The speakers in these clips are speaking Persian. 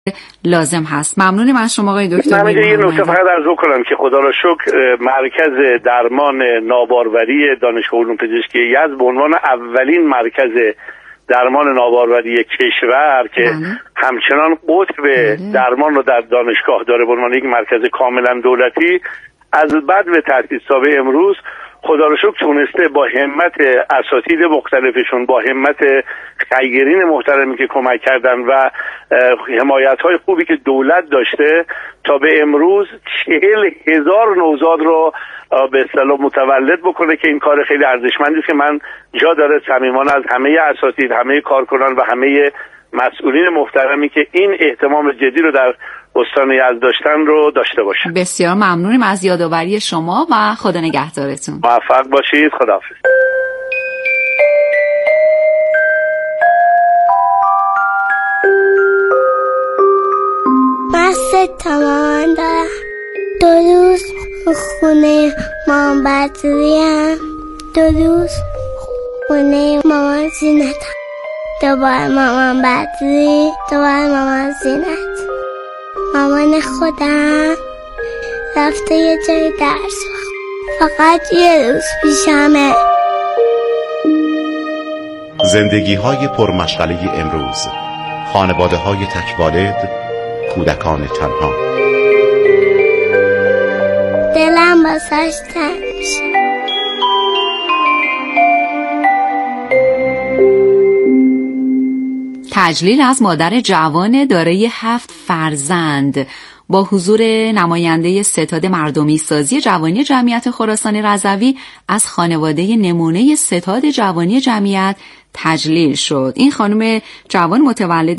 لازم هست. ممنونم از شما آقای دکتر. من یه نکته فقط عرض کنم که خدا را شکر مرکز درمان ناباروری دانشگاه علوم پزشکی یزد به عنوان اولین مرکز درمان ناباروری کشور که همچنان قطب درمان رو در دانشگاه داره به عنوان یک مرکز کاملا دولتی، از بعد به تأسیس تا به امروز خدا رو شکر تونسته با همت اساتید مختلفشون، با همت خیرین محترمی که کمک کردن و حمایت‌های خوبی که دولت داشته تا به امروز 40,000 نوزاد رو به اصطلاح متولد بکنه که این کار خیلی ارزشمندی که من جا داره صمیمانه از همه اساتید، همه کارکنان و همه مسئولین محترمی که این اهتمام جدی رو در استان یزد داشتن رو داشته باشن. بسیار ممنونیم از یادآوری شما و خدا نگهدارتون. موفق باشید. خداحافظ. من 3 تومن دارم. 2 روز خونه مامان بدریم، 2 روز خونه مامان زینت، دوباره مامان بدری، دوباره مامان زینت. مامان خودم رفته یه جای درس، فقط یه روز پیشمه. زندگی‌های پرمشغله امروز، خانواده‌های تک‌والد، کودکان تنها. دلم واسش تنگ میشه. تجلیل از مادر جوان دارای 7 فرزند با حضور نماینده ستاد مردمی سازی جوانی جمعیت خراسان رضوی از خانواده نمونه ستاد جوانی جمعیت تجلیل شد. این خانم جوان متولد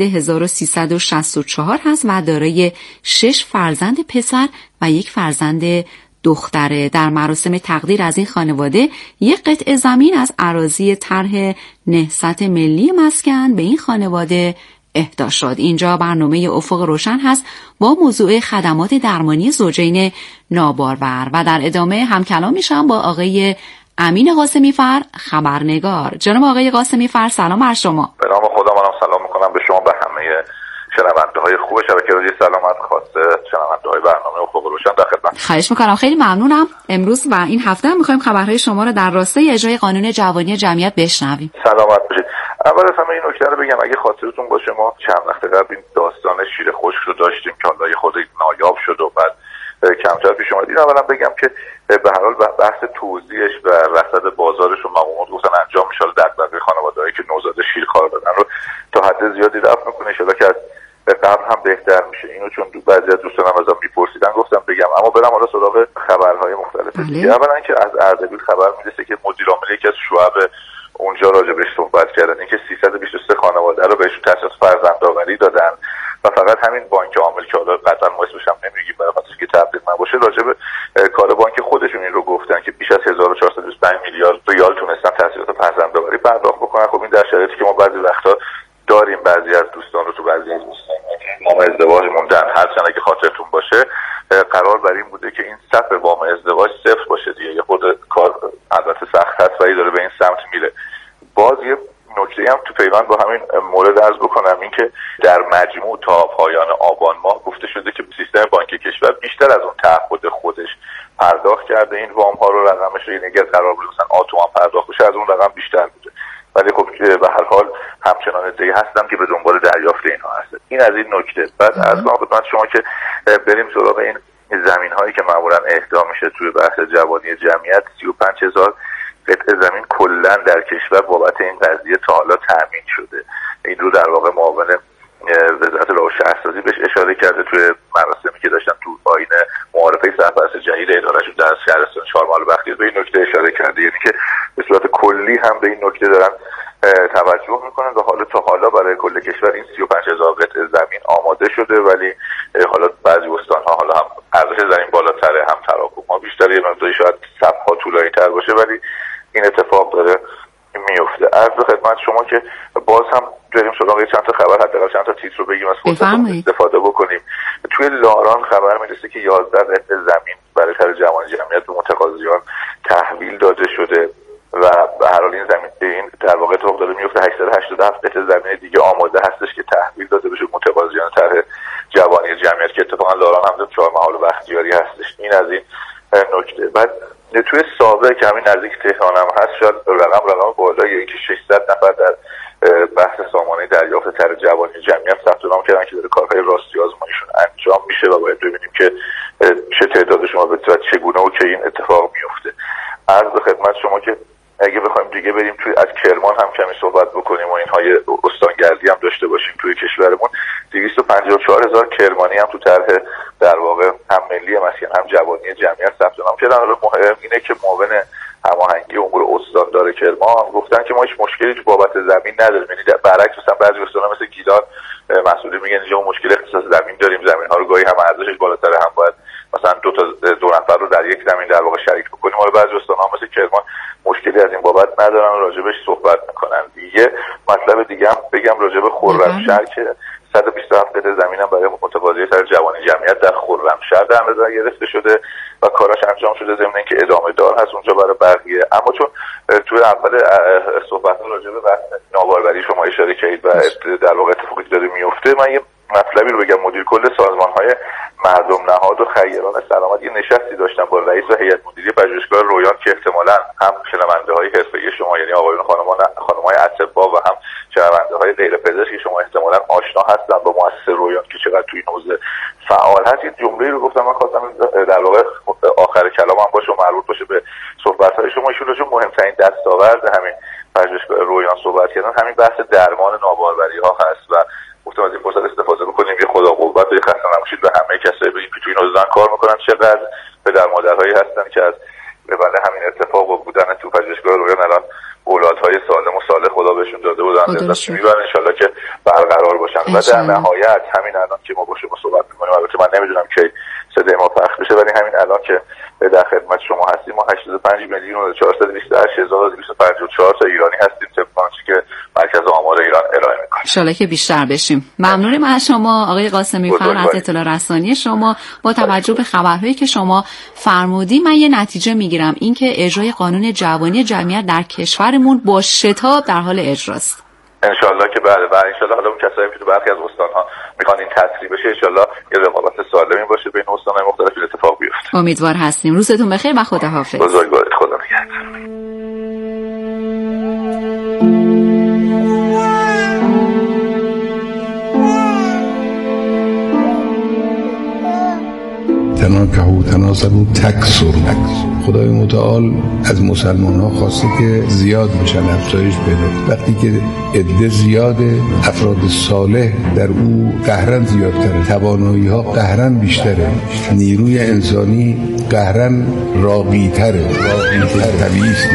1364 هست و دارای 6 فرزند پسر و 1 فرزند دختره. در مراسم تقدیر از این خانواده یک قطعه زمین از اراضی طرح نهضت ملی مسکن به این خانواده اهدا شد. اینجا برنامه افق روشن هست با موضوع خدمات درمانی زوجین نابارور و در ادامه همکلام میشم با آقای امین قاسمی فر خبرنگار. جناب آقای قاسمی فر سلام بر شما. به نام خدا منم سلام میکنم به شما، به همه شنونده‌های خوب شبکه رادیو سلامت، خاصه شنونده‌های برنامه افق روشن در خدمت. خواهش میکنم، خیلی ممنونم. امروز و این هفته هم میخوایم خبرهای شما رو در راستای اجرای قانون جوانی جمعیت بشنویم. سلامت باشید. اول از همه این نکته رو بگم، اگه خاطرتون باشه ما چند وقت قبل این داستان شیر خشک رو داشتیم که حالا خود نایاب شد و بعد کمتر پیش اومد. این اولا بگم که به هر حال بحث توزیعش و رصد بازارش رو مقامات گفتن انجام میشه. دغدغه خانواده‌هایی که نوزاد شیرخوار دادن رو تا حد زیادی رفع میکنه، ان شاءالله که از قبل هم بهتر میشه. اینو چون بعضی از دوستانم ازم میپرسیدن گفتم بگم. اما برم حالا سراغ خبرهای مختلف. اولا که از اردبیل خبر میرسه که مدیر عامل یکی از شعب اونجا راجع بهش صحبت کردن، اینکه 323 خانواده رو بهشون تصمیم فرزندآوری دادن و فقط همین بانک عامل که حالا قطعا ما اسمش هم نمیگیم برای خاطر که تبلیغ نباشه، راجع به کار بانک خودشون این رو گفتن که بیش از 1425 میلیارد ریال تونستن تسهیلات فرزندآوری پرداخت بکنن. خب این در شرایطی که ما بعضی وقتا داریم بعضی از دوستان رو تو بعضی از دوستان وام ازدواج موندن، هرچند اگه خاطرتون باشه قرار بر این بوده که این سقف وام ازدواج 0 باشه دیگه. یه خود کار البته سخت هست ولی داره به این سمت میره. باز یه نکته هم تو پیوند با همین مورد عرض بکنم، این که در مجموع تا پایان آبان ماه گفته شده که سیستم بانکی کشور بیشتر از اون تعهد خودش پرداخت کرده این وام ها رو. رقمش رو اگه قرار بود مثلا آتومان پرداخت بشه از اون رقم بیشتر بوده، ولی خب به هر حال همچنان ادعی هستم که به دنبال دریافت اینها هست. این از این نکته. بعد از کنم خدمت شما که بریم سراغ این زمین هایی که معمولا اهدا میشه توی بحث جوانی جمعیت. 35,000 قطعه زمین کلا در کشور بابت این قضیه تا حالا تامین شده. این رو در واقع معاون وزارت راه و شهرسازی بهش اشاره کرده توی مراسمی که داشتن تو آیین معارفه سرپرست جدید ادارهشون در شهرستان چهارمحال بختیار به این نکته اشاره کرده، یعنی که به صورت کلی هم به این نکته دارن توجه میکنن و حالا تا حالا برای کل کشور این 35,000 قطعه زمین آماده شده، ولی حالا بعضی استان‌ها حالا هم ارزش زمین بالاتره، هم تراکم‌ها بیشتره، یه مقداری شاید صف‌ها طولانی‌تر باشه، ولی این اتفاق داره میفته. عرض خدمت شما که باز هم بریم سراغ چند تا خبر، حداقل چند تا تیتر رو بگیم از فرصت استفاده بکنیم. توی لاران خبر میرسه که 11 قطعه زمین برای طرح جوانی جمعیت به متقاضیان تحویل داده شده و به هر حال این زمین این در واقع اتفاق داره میفته. 887 قطعه زمین دیگه آماده هستش که تحویل داده بشه متقاضیان طرح که اتفاقا لاران هم 4 محال بختیاری هستش. این از این نکته. بعد توی سابق که همین نزدیک تهران هم هست، شاید رقم بالایی که 600 نفر در بحث سامانه دریافت طرح جوانی جمعیت ثبت نام کردن که داره کارهای راستی آزماییشون انجام میشه و باید ببینیم که چه تعدادشون و چگونه و که این اتفاق میفته. عرض به خدمت شما که اگه بخوایم دیگه بریم توی از کرمان هم کمی صحبت بکنیم و اینهای استانگردی هم داشته باشیم توی کشورمون، 254,000 کرمانی هم تو طرح در واقع هم ملی مسکن هم جوانی جمعیت ثبت نام کردن. حالا مهم اینه که معاون هماهنگی امور استاندار کرمان گفتن که ما هیچ مشکلی تو بابت زمین نداریم. یعنی برعکس مثلا بعضی استان‌ها مثل گیلان مسئولین میگن اینجا مشکل اختصاص زمین داریم، زمین‌ها رو گاهی هم ارزشش بالاتره، هم باید مثلا دو نفر رو در یک زمین در واقع شریک بکنیم. حالا بعضی استان‌ها مثل کرمان مشکلی از این بابت ندارن، راجبش صحبت میکنن. یه مطلب دیگه هم بگم راجب خرمشهر که 127 قطعه زمینم برای متقاضی طرح جوانی جمعیت در خرمشهر در نظر گرفته شده و کاراش انجام شده، ضمن اینکه ادامه دار هست اونجا برای بقیه. اما چون توی اول صحبت‌ها راجع به بحث ناباروری شما اشاره کردید و در واقع اتفاقی داره میفته، من یه مطلبی رو بگم. مدیر کل سازمان‌های مردم نهاد و خیران سلامت یه نشستی داشتن با رئیس و هیئت مدیره پژوهشگاه رویان که احتمالاً هم شنونده‌های حرفه‌ای شما یعنی آقایون خانم‌های اطباء و هم شنونده‌های غیر پزشکی شما احتمالاً آشنا هستن با مؤسسه رویان که چقدر توی این حوزه فعال هست. یه جمله‌ای رو گفتم، من خواستم در واقع آخر کلامم باشه مربوط باشه به صحبت‌های شما. ایشون راجع به مهمترین دستاورد همین پژوهشگاه رویان صحبت کردن، همین بحث درمان ناباروری‌ها هست و گفتم از این فرصت استفاده بکنیم یه خدا قوت و خسته نباشید به همه کسایی بگیم که توی این حوزه کار میکنن. چقدر پدر مادرهایی هستن که از قبل همین اتفاق و بودن تو پژوهشگاه رویان الان اولادهای سالم و صالح خدا بهشون داده بودن، ازش میبرن انشالله که برقرار باشن. و در نهایت همین الان که ما با شما صحبت میکنیم، البته من نمیدونم که صدای ما پخش بشه، ولی همین الان که در خدمت شما هستیم ما 85,422,254 تا ایرانی هستیم طبق آنچه که مرکز آمار ایران ارائه میکنه. انشالله که بیشتر بشیم. ممنونم از شما آقای قاسمی فر از اطلاع رسانی شما. با توجه به خبرهایی که شما فرمودی من یه نتیجه میگیرم، این که اجرای قانون جوانی جمعیت در کشورمون با شتاب در حال اجراست. انشالله که بله و انشالله حالا اون کسایی که تو برخی از استان‌ها میخوان این تسریع بشه انشالله یه رقابت سالمی باشه بین استان‌های مختلف اتفاق بیفته. امیدوار هستیم. روزتون بخیر و خداحافظ. بزرگوارید. خدا نگهدار. تناکحوا تناسبوا تکثروا. خدای متعال از مسلمان ها خواسته که زیاد بشن، افزایش بده. وقتی که عده زیاده، افراد صالح در او قهرن زیادتره، توانایی ها قهرن بیشتره، نیروی انسانی قهرن راقی‌تره. طبیعی است.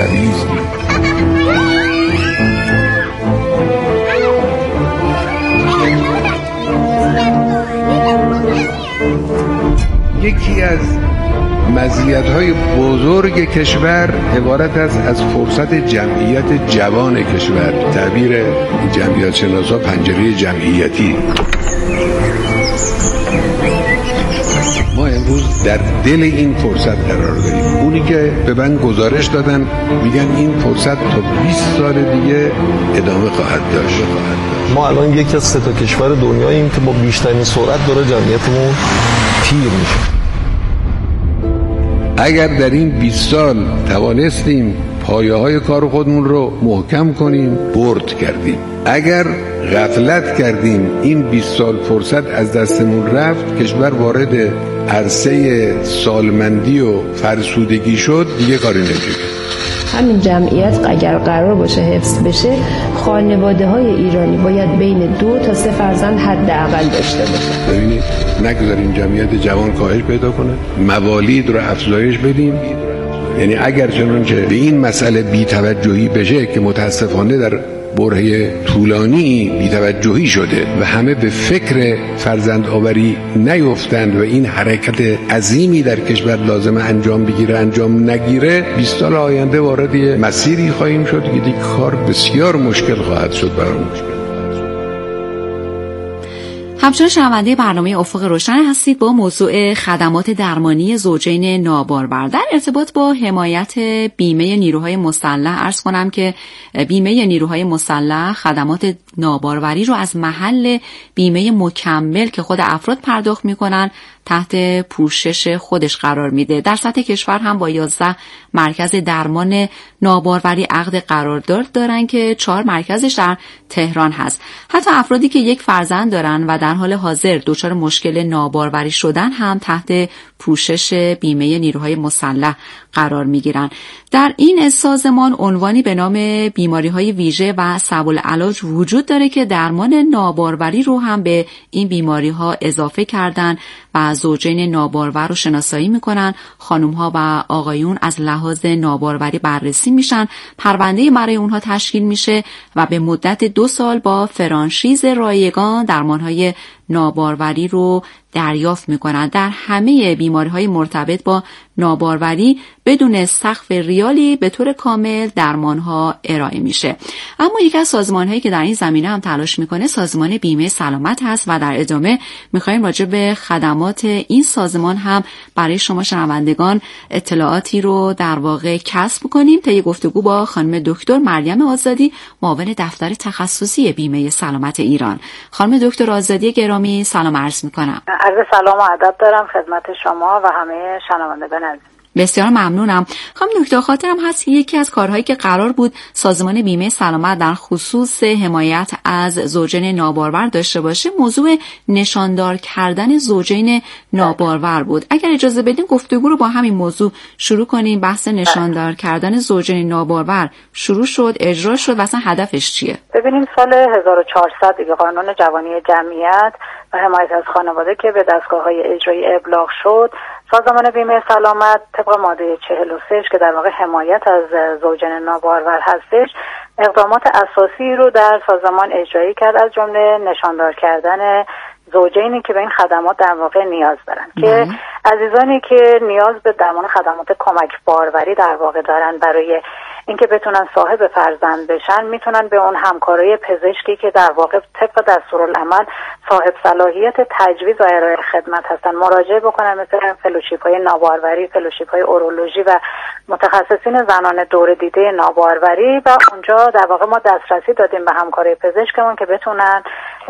یکی از مزیت‌های بزرگ کشور عبارت است از فرصت جمعیت جوان کشور. تعبیر جمعیت شناسا پنجره جمعیتی. ما امروز در دل این فرصت قرار داریم. اونی که به من گزارش دادن میگن این فرصت تا 20 سال دیگه ادامه خواهد داشت. ما الان یکی از 3 تا کشور دنیاییم که با بیشترین سرعت داره جمعیتمون پیر میشه. اگر در این 20 سال توانستیم پایه‌های کار خودمون رو محکم کنیم، برد کردیم. اگر غفلت کردیم این 20 سال فرصت از دستمون رفت، کشور وارد عرصه سالمندی و فرسودگی شد، دیگه کاری نمیشه. همین جمعیت اگر قرار باشه حفظ بشه، خانواده‌های ایرانی باید بین 2 تا 3 فرزند حداقل داشته باشه. ببینید نگذاریم جمعیت جوان کاهش پیدا کنه، موالید رو افزایش بدیم. یعنی اگر چنانچه به این مسئله بی‌توجهی بشه که متاسفانه در برهه طولانی بی‌توجهی شده و همه به فکر فرزند آوری نیفتند و این حرکت عظیمی در کشور لازم انجام بگیره انجام نگیره، 20 سال آینده وارد مسیری خواهیم شد که دیگه کار بسیار مشکل خواهد شد برامون. همچنان شنونده برنامه افق روشن هستید با موضوع خدمات درمانی زوجین نابارور. در ارتباط با حمایت بیمه نیروهای مسلح عرض کنم که بیمه نیروهای مسلح خدمات ناباروری رو از محل بیمه مکمل که خود افراد پرداخت میکنن تحت پوشش خودش قرار میده. در سطح کشور هم با 11 مرکز درمان ناباروری عقد قرارداد دارن که 4 مرکزش در تهران هست. حتی افرادی که یک فرزند دارن و در حال حاضر دچار مشکل ناباروری شدن هم تحت پوشش بیمه نیروهای مسلح قرار میگیرن. در این سازمان عنوانی به نام بیماری‌های ویژه و صعب العلاج وجود داره که درمان ناباروری رو هم به این بیماری‌ها اضافه کردن و زوجین نابارور رو شناسایی میکنن. خانم‌ها و آقایون از لحاظ ناباروری بررسی میشن، پرونده برای اونها تشکیل میشه و به مدت 2 سال با فرانشیز رایگان درمان‌های ناباروری رو دریافت میکنن. در همه بیماری‌های مرتبط با ناباروری بدون سقف ریالی به طور کامل درمان‌ها ارائه میشه. اما یکی از سازمان‌هایی که در این زمینه هم تلاش میکنه سازمان بیمه سلامت هست و در ادامه میخوایم راجع به خدمات این سازمان هم برای شما شنوندگان اطلاعاتی رو در واقع کسب کنیم. طی گفتگو با خانم دکتر مریم آزادی، معاون دفتر تخصصی بیمه سلامت ایران. خانم دکتر آزادی گرامی سلام عرض میکنم. عرض سلام و ادب دارم خدمت شما و همه شنوندگان عزیز. بسیار ممنونم. خانم دکتر خاطرم هست یکی از کارهایی که قرار بود سازمان بیمه سلامت در خصوص حمایت از زوجین نابارور داشته باشه موضوع نشاندار کردن زوجین نابارور بود. اگر اجازه بدین گفتگو رو با همین موضوع شروع کنیم. بحث نشاندار کردن زوجین نابارور شروع شد، اجرا شد و اصلا هدفش چیه؟ ببینیم سال 1400 دیگه قانون جوانی جمعیت و حمایت از خانواده که به دستگاه‌های اجرایی ابلاغ شد، سازمان بیمه سلامت طبق ماده 43 که در واقع حمایت از زوجین نابارور هستش اقدامات اساسی رو در سازمان اجرایی کرد، از جمله نشاندار کردن زوجینی که به این خدمات در واقع نیاز دارن که عزیزانی که نیاز به درمان خدمات کمک باروری در واقع دارن برای اینکه بتونن صاحب فرزند بشن میتونن به اون همکارای پزشکی که در واقع طبق دستورالعمل صاحب صلاحیت تجویز و ارائه خدمت هستن مراجعه بکنن، مثل فلوشیپ‌های ناباروری، فلوشیپ‌های اورولوژی و متخصصین زنان دور دیده ناباروری و اونجا در واقع ما دسترسی دادیم به همکارای پزشکمون که بتونن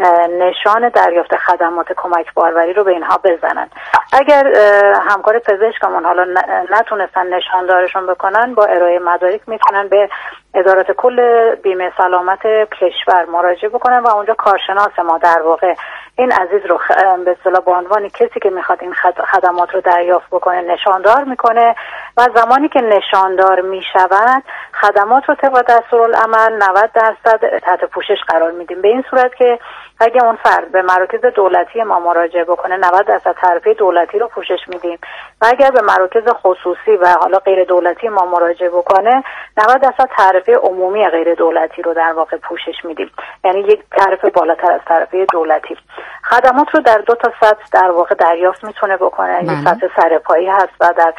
نشان دریافت خدمات کمک باروری رو به اینها بزنن. اگر همکار پزشکمون حالا نتونستن نشاندارشون بکنن با ارائه مدارک میتونن به ادارات کل بیمه سلامت کشور مراجعه بکنن و اونجا کارشناس ما در واقع این عزیز رو به اصطلاح به عنوان کسی که میخواد این خدمات رو دریافت بکنه نشاندار میکنه و زمانی که نشاندار میشود خدمات رو طبق دستورالعمل 90% تحت پوشش قرار میدیم. به این صورت که اگه اون فرد به مراکز دولتی ما مراجعه بکنه 90% تعرفه دولتی رو پوشش میدیم و اگر به مراکز خصوصی و حالا غیر دولتی ما مراجعه بکنه 90% تعرفه عمومی غیر دولتی رو در واقع پوشش میدیم، یعنی یک تعرفه بالاتر از تعرفه دولتی. خدمات رو در 2 تا سطح در واقع دریافت میتونه بکنه. یک سطح سرپایی هست و در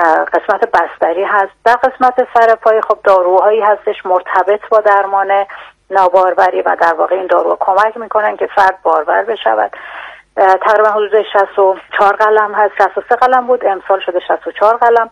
قسمت بستری هست. در قسمت سرپایی خب داروهایی هستش مرتبط با درمان ناباروری و در واقع این داروها کمک میکنن که فرد بارور بشود. تقریبا حدود 64 قلم هست، 63 قلم بود، امسال شده 64 قلم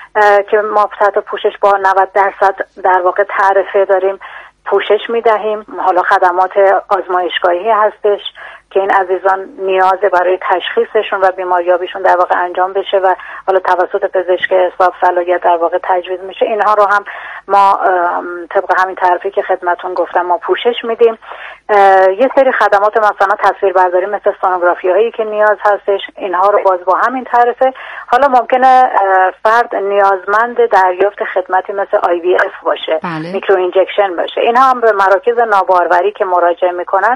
که ما تحت پوشش با 90% در واقع تعرفه داریم پوشش میدهیم. حالا خدمات آزمایشگاهی هستش که این عزیزان نیاز برای تشخیصشون و بیماریابیشون در واقع انجام بشه و حالا توسط پزشک حساب صلاحیت در واقع تجویز میشه. اینها رو هم ما طبق همین تعرفی که خدمتون گفتم ما پوشش میدیم. یه سری خدمات مثلا تصویربرداری مثل سونوگرافی هایی که نیاز هستش اینها رو باز با همین تعرفه. حالا ممکنه فرد نیازمند دریافت خدمتی مثل IVF باشه، میکرو اینجکشن باشه. اینها هم به مراکز ناباروری که مراجعه میکنن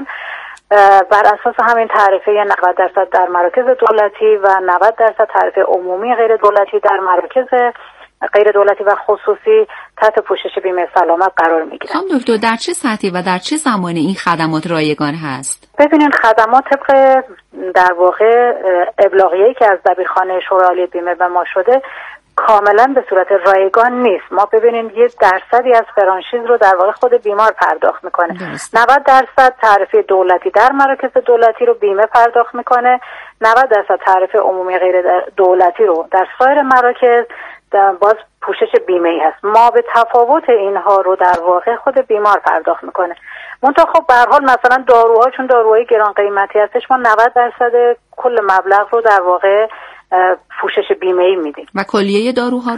بر اساس همین تعرفه 90% در مراکز دولتی و 90% تعرفه عمومی غیر دولتی در مراکز غیر دولتی و خصوصی تحت پوشش بیمه سلامت قرار میگیرن. خانم دکتر در چه سطحی و در چه زمانی این خدمات رایگان هست؟ ببینید خدمات طبق در واقع ابلاغیه‌ای که از دبیرخانه شورای عالی بیمه به ما شده کاملا به صورت رایگان نیست. ما ببینیم یه درصدی از فرانشیز رو در واقع خود بیمار پرداخت میکنه. 90% تعرفه دولتی در مراکز دولتی رو بیمه پرداخت میکنه، 90% تعرفه عمومی غیر دولتی رو در سایر مراکز باز پوشش بیمه‌ای هست. ما به تفاوت اینها رو در واقع خود بیمار پرداخت میکنه. منتها خب به هر حال مثلا داروها چون داروهای گران قیمتی هستش، ما 90% کل مبلغ رو در واقع پوشش بیمه‌ای میدیم. و کلیه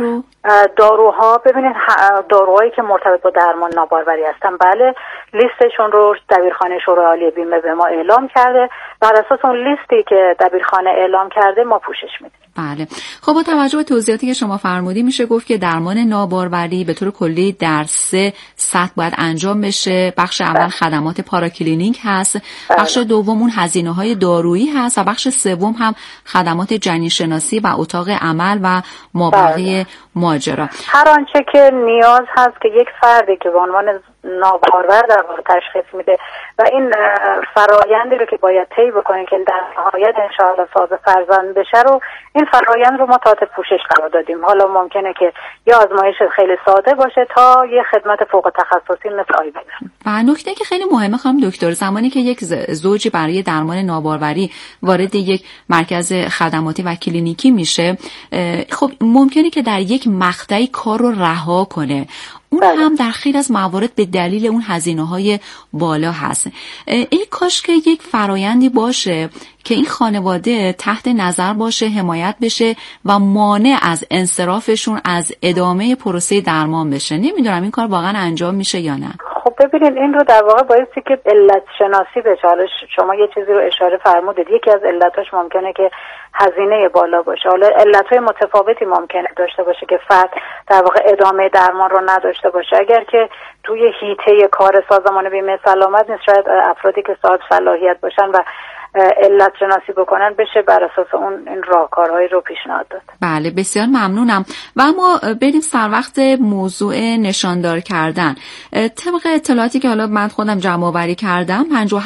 داروها ببینید داروهایی که مرتبط با درمان ناباروری هستن، بله لیستشون رو دبیرخانه شورای عالی بیمه به ما اعلام کرده، بر اساس اون لیستی که دبیرخانه اعلام کرده ما پوشش میدیم. بله. خب با توجه به توضیحاتی که شما فرمودی میشه گفت که درمان ناباروری به طور کلی در 3 سطح باید انجام بشه. بخش اول خدمات پاراکلینیک هست، بخش دوم اون هزینه‌های دارویی هست و بخش سوم هم خدمات جنین‌شناسی و اتاق عمل و مابقی ماجرا. هر آنچه که نیاز هست که یک فردی که به عنوان نابارور در واقع تشخیص میده و این فرایندی رو که باید طی بکنه که در نهایت انشاءالله صاحب فرزند بشه رو، این فرایند رو ما تحت پوشش قرار دادیم. حالا ممکنه که یه آزمایش خیلی ساده باشه تا یه خدمت فوق تخصصی مثل آیوی‌اف. و نکته که خیلی مهمه خانم دکتر، زمانی که یک زوجی برای درمان ناباروری وارد یک مرکز خدماتی و کلینیکی میشه، خب ممکنه که در یک مقطعی کار رو رها کنه. اون هم در خیلی از موارد به دلیل اون هزینه‌های بالا هست. ای کاش که یک فرایندی باشه که این خانواده تحت نظر باشه، حمایت بشه و مانع از انصرافشون از ادامه پروسه درمان بشه. نمیدونم این کار واقعا انجام میشه یا نه. خب ببینید این رو در واقع بایستی که علت شناسی بشه. حالا شما یه چیزی رو اشاره فرمودید، یکی از علتاش ممکنه که هزینه بالا باشه. حالا علتهای متفاوتی ممکنه داشته باشه که فرد در واقع ادامه درمان رو نداشته باشه. اگر که توی حیطه کار سازمان بیمه سلامت نیست، شاید افرادی که صاحب صلاحیت باشن و علت شناسی بکنن بشه بر اساس اون این راهکارهایی رو پیشنهاد داد. بله بسیار ممنونم. و اما بریم سر وقت موضوع نشاندار کردن. طبق اطلاعاتی که حالا من خودم جمع آوری کردم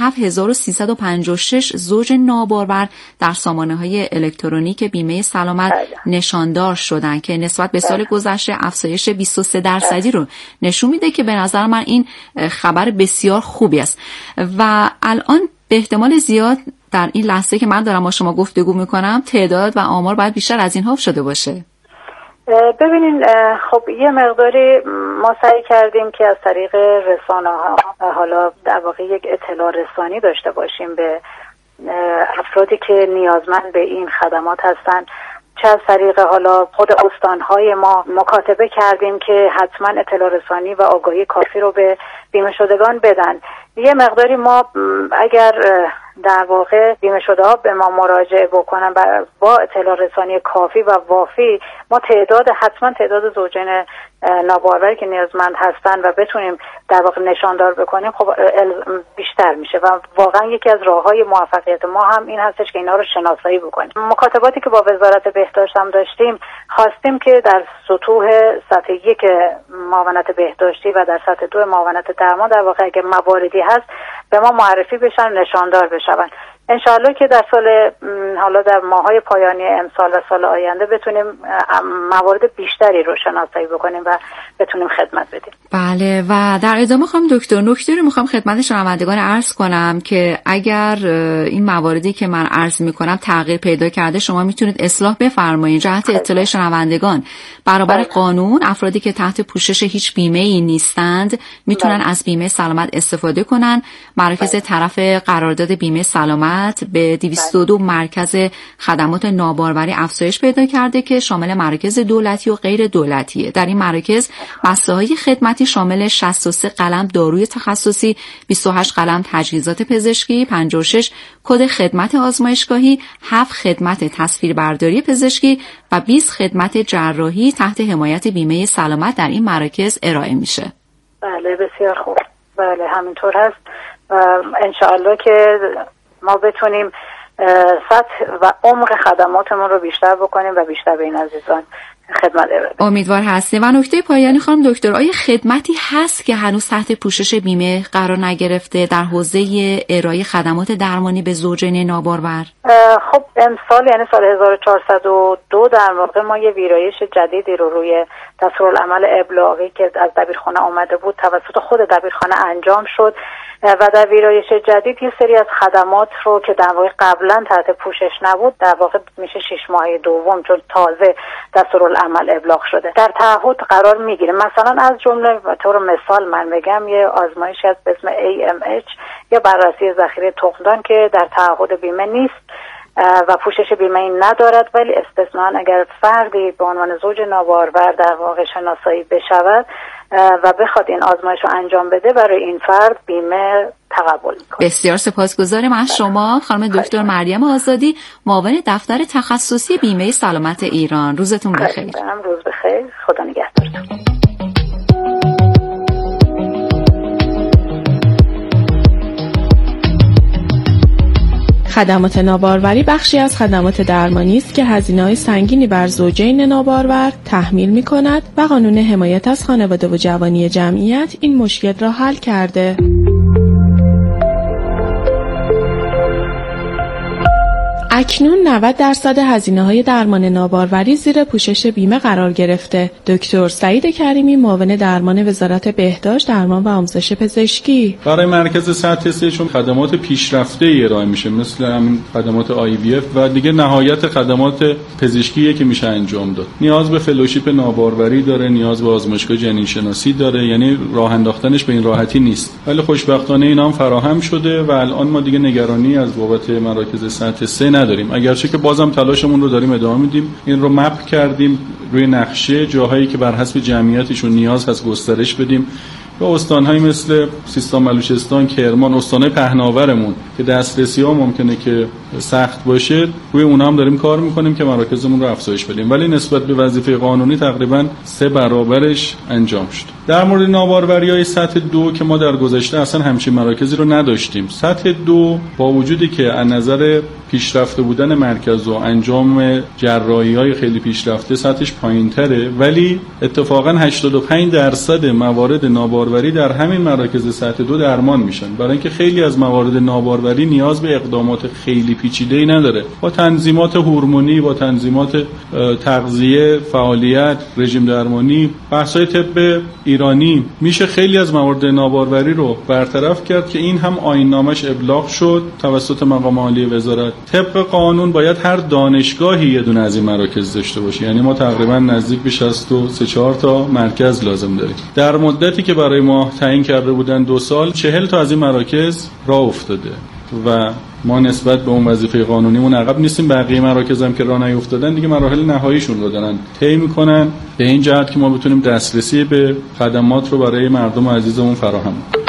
57356 زوج نابارور در سامانه‌های الکترونیک بیمه سلامت نشاندار شدن که نسبت به سال گذشته افزایش 23% رو نشون میده که به نظر من این خبر بسیار خوبی است و الان به احتمال زیاد در این لحظه که من دارم با شما گفتگو میکنم تعداد و آمار باید بیشتر از این ها شده باشه. ببینین خب یه مقداری ما سعی کردیم که از طریق رسانه ها حالا در واقع یک اطلاع رسانی داشته باشیم به افرادی که نیازمند به این خدمات هستن. چه از طریق حالا خود استانهای ما مکاتبه کردیم که حتما اطلاع رسانی و آگاهی کافی رو به بیمه شدگان بدن. یه مقداری ما اگر در واقع بیمه شده ها به ما مراجعه بکنن با اطلاع رسانی کافی و وافی، ما حتما تعداد زوجین ناباروری که نیازمند هستن و بتونیم در واقع نشاندار بکنیم خب بیشتر میشه و واقعا یکی از راههای موفقیت ما هم این هستش که اینا رو شناسایی بکنیم. مکاتباتی که با وزارت بهداشت هم داشتیم، خواستیم که در سطوح سطح 1 معاونت بهداشتی و در سطح 2 معاونت درمان در واقع اگه مواردی هست به ما معرفی بشن، نشاندار بشن. انشاءالله که در حالا در ماهای پایانی امسال و سال آینده بتونیم موارد بیشتری رو شناسایی بکنیم و بتونیم خدمت بدیم. بله و در ادامه خانم دکتر نکته رو میخوام خدمت شنوندگان عرض کنم که اگر این مواردی که من عرض میکنم تغییر پیدا کرده شما میتونید اصلاح بفرمایید. جهت اطلاع شنوندگان، برابر قانون افرادی که تحت پوشش هیچ بیمه‌ای نیستند میتونن از بیمه سلامت استفاده کنن. مراکز طرف قرارداد بیمه سلامت به 202 مرکز خدمات ناباروری افزایش پیدا کرده که شامل مراکز دولتی و غیر دولتیه. در این مراکز بسته‌های خدمتی شامل 63 قلم داروی تخصصی، 28 قلم تجهیزات پزشکی، 56 کد خدمت آزمایشگاهی، 7 خدمت تصویربرداری پزشکی و 20 خدمت جراحی تحت حمایت بیمه سلامت در این مراکز ارائه میشه. بله بسیار خوب. بله همینطور هست. انشاءالله که ما بتونیم سطح و عمق خدماتمون رو بیشتر بکنیم و بیشتر به این عزیزان خدمت ارائه. امیدوار هستیم. و نکته پایانی خانم دکتر، آیا خدمتی هست که هنوز تحت پوشش بیمه قرار نگرفته در حوزه ارائه خدمات درمانی به زوجین نابارور؟ خب امسال یعنی سال 1402 در واقع ما یه ویرایش جدیدی رو روی دستورالعمل ابلاغی که از دبیرخانه آمده بود توسط خود دبیرخانه انجام شد و در ویرایش جدید یه سری از خدمات رو که در واقع قبلا تحت پوشش نبود در واقع میشه 6 ماهه دوم چون تازه دستورالعمل ابلاغ شده در تعهد قرار میگیره. مثلا از جمله به طور مثال من بگم یه آزمایشی هست به اسم AMH یا بررسی ذخیره تخمدان که در تعهد بیمه نیست و پوشش بیمه این ندارد، ولی استثناء اگر فردی به عنوان زوج نابارور در واقع شناسایی بشود و بخواد این آزمایش رو انجام بده برای این فرد بیمه تقبل میکنه. بسیار سپاسگزارم از شما خانم دکتر مریم آزادی، معاون دفتر تخصصی بیمه سلامت ایران. روزتون بخیر. روز بخیر، خدا نگهدارتون. خدمات ناباروری بخشی از خدمات درمانی است که هزینه‌های سنگینی بر زوجین نابارور تحمیل می‌کند و قانون حمایت از خانواده و جوانی جمعیت این مشکل را حل کرده. اکنون 90% هزینه‌های درمان ناباروری زیر پوشش بیمه قرار گرفته. دکتر سعید کریمی، معاون درمان وزارت بهداشت، درمان و آموزش پزشکی: برای مرکز سطح 3 چون خدمات پیشرفته ارائه میشه مثل همین خدمات IVF و دیگه نهایت خدمات پزشکیه که میشه انجام داد. نیاز به فلوشیپ ناباروری داره، نیاز به آزمایشگاه جنین شناسی داره، یعنی راه انداختنش به این راحتی نیست. ولی خوشبختانه اینا هم فراهم شده و الان ما دیگه نگرانی از بابت مراکز سطح 3 نداریم، اگرچه که بازم تلاشمون رو داریم ادامه میدیم. این رو مپ کردیم روی نقشه، جاهایی که بر حسب جمعیتشون نیاز هست گسترش بدیم. و استان‌هایی مثل سیستان، بلوچستان، کرمان، استان‌های پهناورمون که دسترسی‌ها ممکنه که سخت باشه، روی اونها هم داریم کار می‌کنیم که مراکزمون رو افزایش بدیم، ولی نسبت به وظیفه قانونی تقریباً 3 برابرش انجام شد. در مورد ناباروري‌های سطح 2 که ما در گذشته اصلا همچین مراکزی رو نداشتیم. سطح 2 با وجودی که از نظر پیشرفته بودن مرکز و انجام جراحی‌های خیلی پیشرفته سطحش پایین‌تره، ولی اتفاقاً 85% موارد ناباروری در همین مراکز سطح 2 درمان میشن، برای اینکه خیلی از موارد ناباروری نیاز به اقدامات خیلی پیچیده‌ای نداره. با تنظیمات هورمونی، با تنظیمات تغذیه، فعالیت، رژیم درمانی، بحث‌های طب ایرانی میشه خیلی از موارد ناباروری رو برطرف کرد که این هم آیین‌نامش ابلاغ شد توسط مقام عالی وزارت. طبق قانون باید هر دانشگاهی یه دونه از این مراکز داشته باشه، یعنی ما تقریبا نزدیک به 63 تا مرکز لازم داریم. در مدتی که برای ما تعیین کرده بودن 2 سال 40 تا از این مراکز راه افتاده و ما نسبت به اون وظیفه قانونیمون عقب نیستیم. بقیه مراکز هم که راه نیفتادن دیگه مراحل نهاییشون رو دارن طی میکنن به این جهت که ما بتونیم دسترسی به خدمات رو برای مردم عزیزمون فراهم کنیم.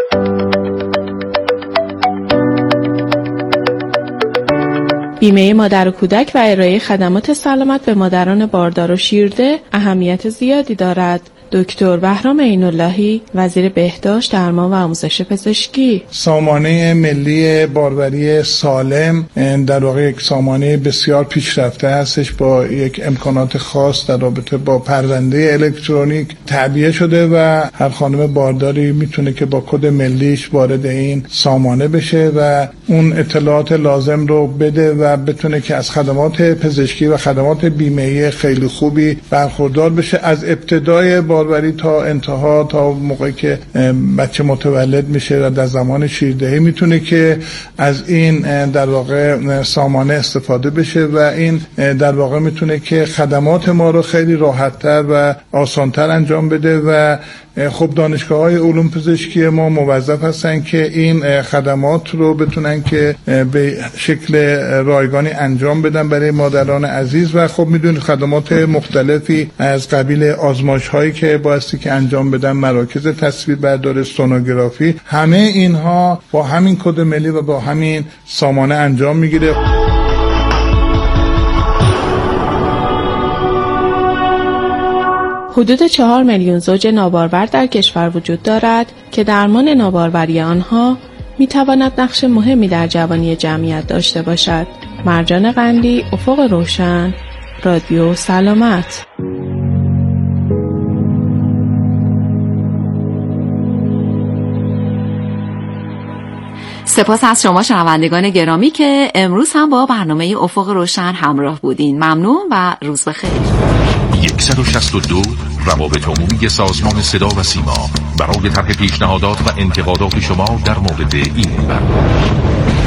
بیمه مادر و کودک و ارائه خدمات سلامت به مادران باردار و شیرده اهمیت زیادی دارد. دکتر بهرام عین‌اللهی، وزیر بهداشت، درمان و آموزش پزشکی: سامانه ملی باروری سالم در واقع یک سامانه بسیار پیشرفته هستش با یک امکانات خاص در رابطه با پرونده الکترونیک تعبیه شده و هر خانم بارداری میتونه که با کد ملیش وارد این سامانه بشه و اون اطلاعات لازم رو بده و بتونه که از خدمات پزشکی و خدمات بیمه‌ای خیلی خوبی برخوردار بشه، از ابتدای باروری تا انتها، تا موقعی که بچه متولد میشه و در زمان شیردهی میتونه که از این در واقع سامانه استفاده بشه و این در واقع میتونه که خدمات ما رو خیلی راحت‌تر و آسان‌تر انجام بده و خب دانشگاه‌های علوم پزشکی ما موظف هستن که این خدمات رو بتونن که به شکل رایگانی انجام بدن برای مادران عزیز و خب میدونید خدمات مختلفی از قبیل آزمایش‌هایی که بایستی که انجام بدن، مراکز تصویربرداری، سونوگرافی، همه اینها با همین کد ملی و با همین سامانه انجام میگیره. حدود 4 میلیون زوج نابارور در کشور وجود دارد که درمان ناباروری آنها میتواند نقش مهمی در جوانی جمعیت داشته باشد. مرجان قندی، افق روشن، رادیو سلامت. سپاس از شما شنوندگان گرامی که امروز هم با برنامه افق روشن همراه بودین. ممنون و روز بخیر. 162 روابط عمومی سازمان صدا و سیما برای طرح پیشنهادات و انتقادات شما در مورد این برنامه.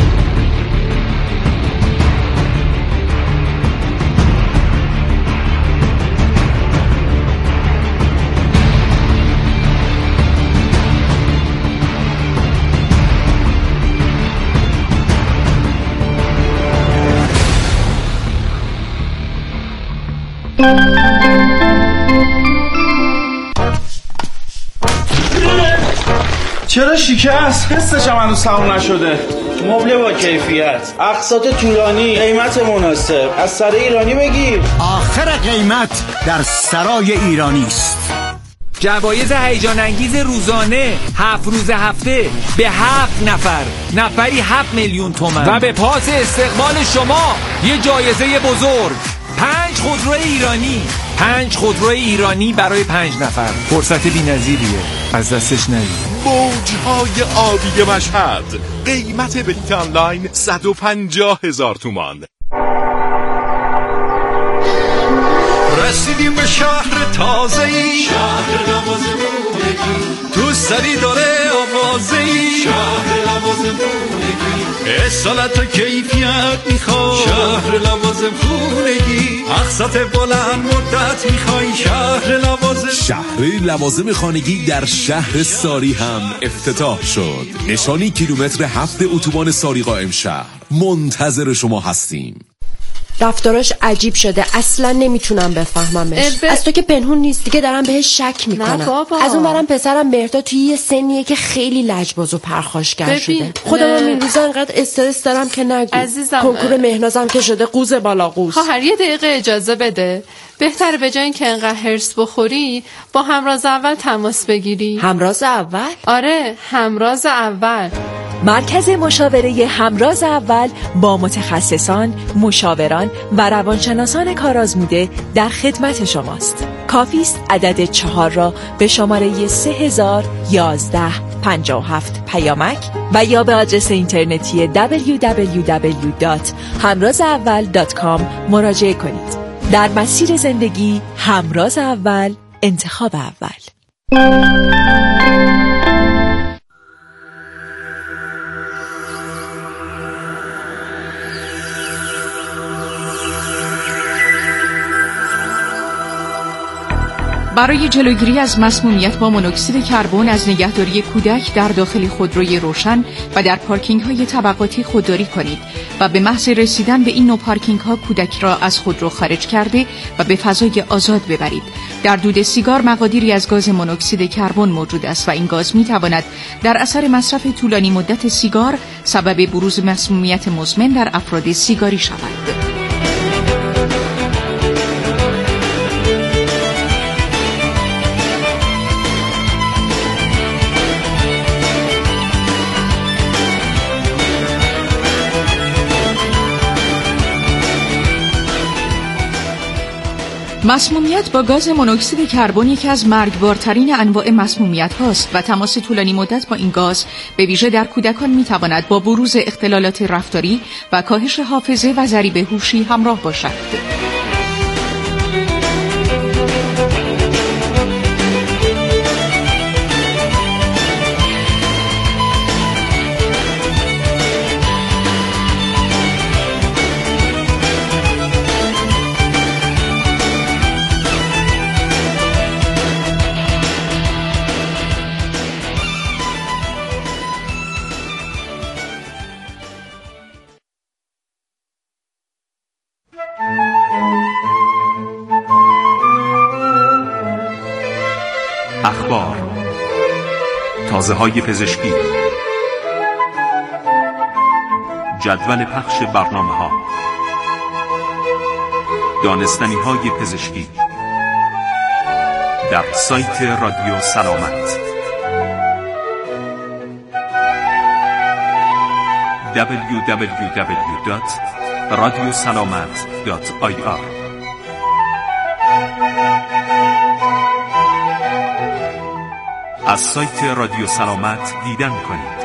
چرا شکست؟ حسش هم هنوز تموم نشده. مبل با کیفیت، اقساط طولانی، قیمت مناسب. از سرای ایرانی بگیر. آخر قیمت در سرای ایرانی است. جوایز هیجان انگیز روزانه 7 روز هفته به 7 نفر، نفری 7 میلیون تومان و به پاس استقبال شما یه جایزه بزرگ، 5 خودرو ایرانی. 5 خودرو ایرانی برای 5 نفر. فرصت بی‌نظیریه، از دستش ندید. موج‌های آبی مشهد، قیمت بلیت آنلاین 150,000 تومان. رسیدیم به شهر تازه‌ای، شهر لوازم خونگی، تو سری داره آوازه‌ای، شهر لوازم خونگی، اصالت و کیفیت میخوای، شهر لوازم خونگی، اقساط بلند مدت میخوای، شهر لوازم. شهر لوازم خانگی در شهر ساری هم افتتاح شد. نشانی کیلومتر 7 اتوبان ساری قائم شهر. منتظر شما هستیم. رفتاراش عجیب شده، اصلا نمیتونم بفهممش. از تو که پنهون نیست دیگه، دارم بهش شک میکنم. از اون برم پسرم مهرداد توی یه سنیه که خیلی لجباز و پرخاشگر شده. خودم این روزا انقدر استرس دارم که نگو. عزیزم، کنکور مهنازم که شده قوز بالا قوز. خواهر یه دقیقه اجازه بده. بهتره به جای اینکه انقدر هرس بخوری با همراز اول تماس بگیری. همراز اول؟ آره، همراز اول. مرکز مشاوره همراز اول با متخصصان، مشاوران و روانشناسان کارآزموده در خدمت شماست. کافی است عدد 4 را به شماره 301157 پیامک و یا به آدرس اینترنتی www.hamrazaval.com مراجعه کنید. در مسیر زندگی همراز اول، انتخاب اول. برای جلوگیری از مسمومیت با مونوکسید کربن از نگهداری کودک در داخل خودروی روشن و در پارکینگ های طبقاتی خودداری کنید و به محض رسیدن به این نوع پارکینگ ها کودک را از خودرو خارج کرده و به فضای آزاد ببرید. در دود سیگار مقادیری از گاز مونوکسید کربن موجود است و این گاز می تواند در اثر مصرف طولانی مدت سیگار سبب بروز مسمومیت مزمن در افراد سیگاری شود. مسمومیت با گاز مونوکسید کربن یکی از مرگبارترین انواع مسمومیت هاست و تماس طولانی مدت با این گاز به ویژه در کودکان میتواند با بروز اختلالات رفتاری و کاهش حافظه و ضریب هوشی همراه باشد. اخبار، تازه‌های پزشکی، جدول پخش برنامه‌ها، دانستنی‌های پزشکی در سایت رادیو سلامت www.radiosalamat.ir. از سایت رادیو سلامت دیدن کنید.